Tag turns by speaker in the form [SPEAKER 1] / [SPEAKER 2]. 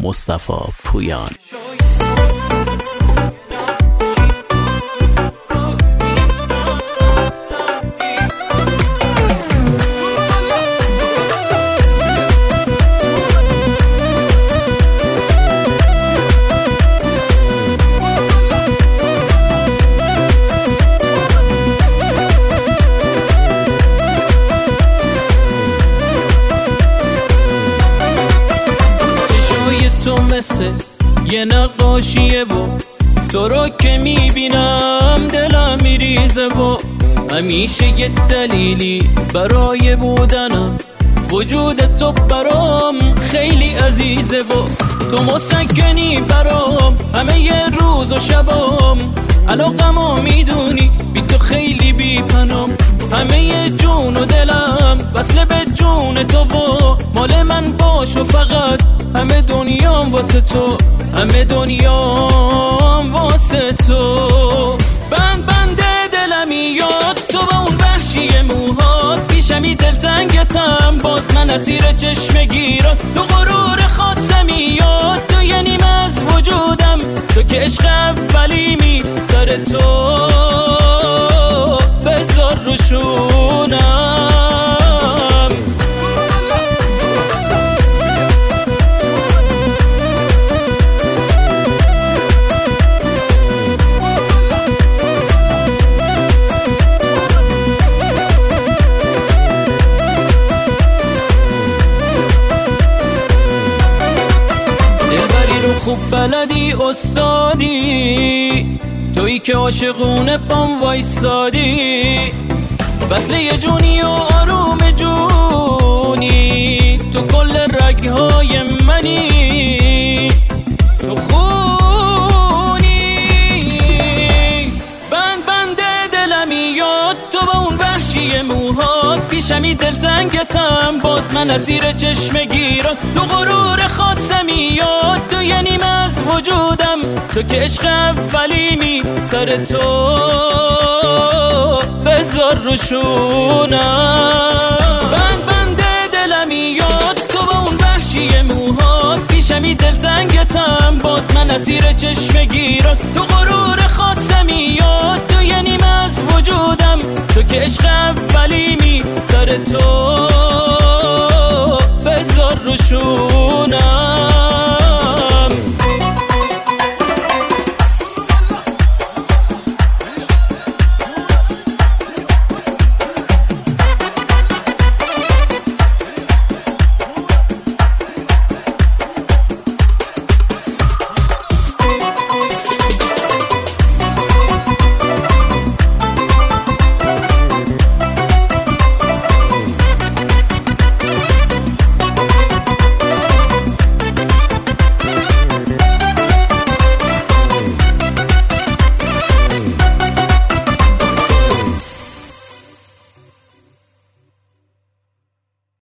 [SPEAKER 1] مصطفی پویان.
[SPEAKER 2] یه نقاشیه و تو رو که میبینم دلم میریزه و همیشه یه دلیلی برای بودنم، وجود تو برام خیلی عزیزه و تو مسکنی برام همه ی روز و شبام، علاقمو میدونی بی تو خیلی بی پنام، همه ی جون و دلم وصله به جون تو و مال من باش و فقط همه دنیام واسه تو، همه دنیام واسه تو. بند دلمی یاد تو با اون وحشی موهات، پیشمی دلتنگتم باز من اسیر چشم گیرات، تو غرور خاصمی یاد تو یه نیم از وجودم، تو که عشق اولیمی سر تو بذار روشونم. خوب بلدی استادی، تویی که عاشقونه پام وایسادی، وصله یه جونی و آروم جونی، تو کل رگهای منی، تو خونی. بند دلمی یاد تو با اون وحشی موهات، پیشمی دلتنگتم باز من اسیر چشم گیرات، تو غرور خاصمی یاد تو یه نیم از وجودم، تو که عشق اولیمی سر تو بذار روشونم. بند دلمی یاد تو با اون وحشی موهات، پیشمی دلتنگتم باز من اسیر چشم گیرات، تو غرور خاصمی یاد تو یه نیم از وجودم، تو که عشق اولیمی سر تو بذار روشونم.